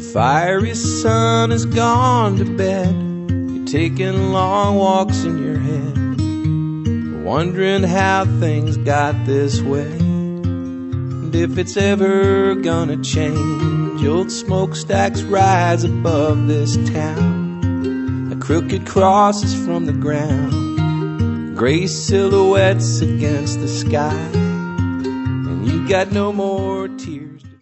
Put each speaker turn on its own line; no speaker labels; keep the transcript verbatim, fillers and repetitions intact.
fiery sun has gone to bed. You're taking long walks in your head, wondering how things got this way, and if it's ever gonna change. Old smokestacks rise above this town, like crooked crosses from the ground, gray silhouettes against the sky, and you got no more tears.